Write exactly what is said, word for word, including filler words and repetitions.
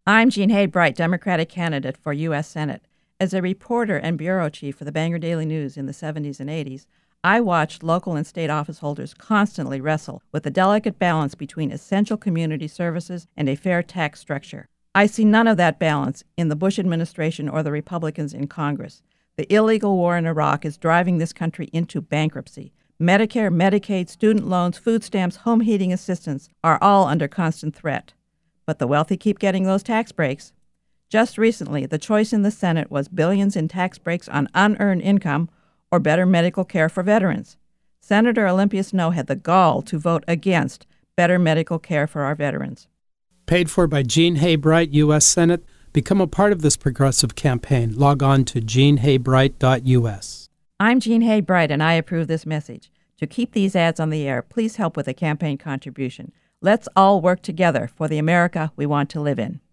I'm Jean Hay-Bright, Democratic candidate for U S Senate. As a reporter and bureau chief for the Bangor Daily News in the seventies and eighties, I watched local and state office holders constantly wrestle with the delicate balance between essential community services and a fair tax structure. I see none of that balance in the Bush administration or the Republicans in Congress. The illegal war in Iraq is driving this country into bankruptcy. Medicare, Medicaid, student loans, food stamps, home heating assistance are all under constant threat. But the wealthy keep getting those tax breaks. Just recently, the choice in the Senate was billions in tax breaks on unearned income or better medical care for veterans. Senator Olympia Snowe had the gall to vote against better medical care for our veterans. Paid for by Jean Hay-Bright, U S Senate. Become a part of this progressive campaign. Log on to jean hay bright dot u s. I'm Jean Hay-Bright, and I approve this message. To keep these ads on the air, please help with a campaign contribution. Let's all work together for the America we want to live in.